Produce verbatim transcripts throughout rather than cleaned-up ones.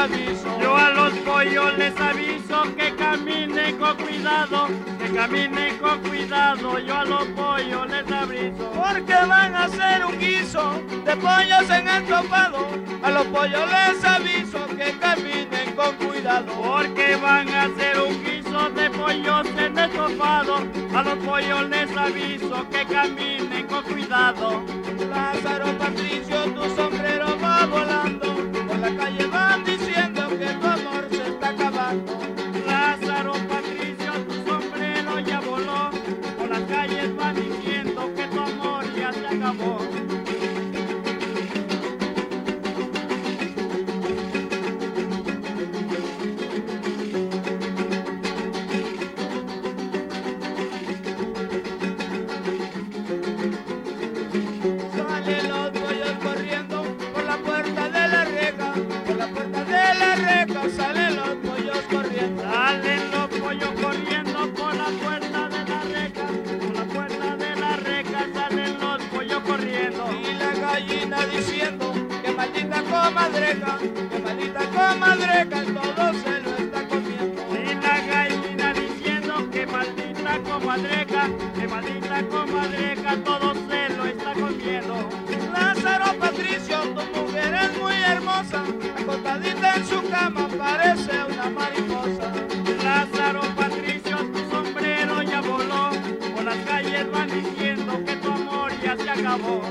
aviso. Yo a los pollos les aviso que caminen con cuidado, que caminen con cuidado. Yo a los pollos les aviso. Porque van a hacer un guiso de pollos en estofado. A los pollos les aviso que caminen con cuidado. Porque van a hacer un guiso de pollos en estofado. A los pollos les aviso que caminen con cuidado. Lázaro Patricio, tu sombrero va volando. Por la calle van diciendo que tu amor se está acabando. Lázaro Patricio, tu sombrero ya voló. Por las calles van diciendo que tu amor ya se acabó. Salen los pollos corriendo por la puerta de la reja. Por la puerta de la reja salen los pollos corriendo. Salen los pollos corriendo por la puerta de la reja. Por la puerta de la reja salen los pollos corriendo. Y la gallina diciendo que maldita comadreja, que maldita comadreja, todo se lo está comiendo. Y la gallina diciendo que maldita comadreja, que maldita comadreja, todo se lo está comiendo. Lázaro Patricio, tu mujer es muy hermosa, acostadita en su cama parece una mariposa. Lázaro Patricio, tu sombrero ya voló, por las calles van diciendo que tu amor ya se acabó.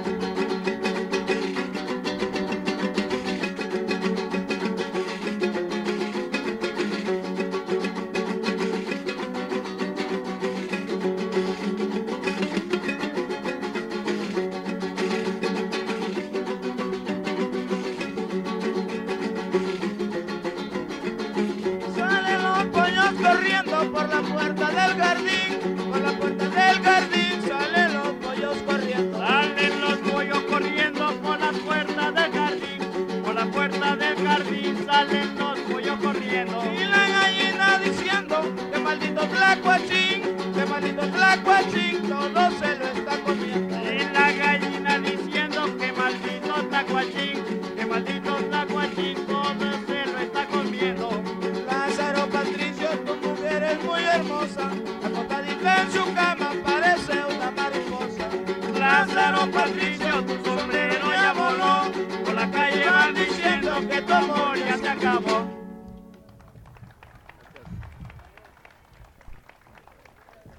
Salen los pollos corriendo por la puerta del jardín, por la puerta del jardín salen los pollos corriendo. Salen los pollos corriendo por la puerta del jardín, por la puerta del jardín salen los pollos corriendo. Y la gallina diciendo que maldito tlacuachín, que maldito tlacuachín, todo se lo está comiendo. Y la gallina diciendo que maldito tacuachín, que maldito tacuachín, todo se lo está comiendo. Lázaro Patricio, tu mujer es muy hermosa, acostadita en su cama parece una mariposa. Lázaro Patricio, tu sombrero ya voló, por la calle van diciendo que tu amor ya se acabó.